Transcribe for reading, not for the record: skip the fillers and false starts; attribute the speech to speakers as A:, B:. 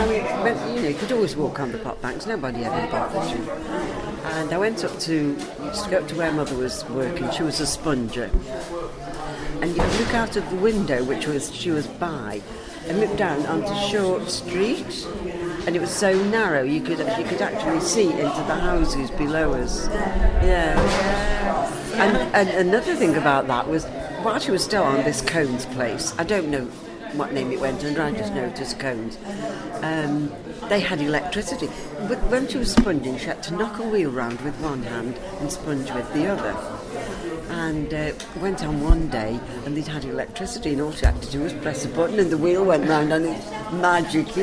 A: I mean, but, you could always walk on the pot banks. Nobody ever bothered you. And I went up to where Mother was working. She was a sponger. And you could look out of the window, she was by, and look down onto Short Street. And it was so narrow, you could actually see into the houses below us. Yeah. And another thing about that was, while she was still on this Cones place, I don't know what name it went under, I just know it as Cones, they had electricity. But when she was sponging, she had to knock a wheel round with one hand and sponge with the other. And went on one day, and they'd had electricity, and all she had to do was press a button, and the wheel went round, and it magically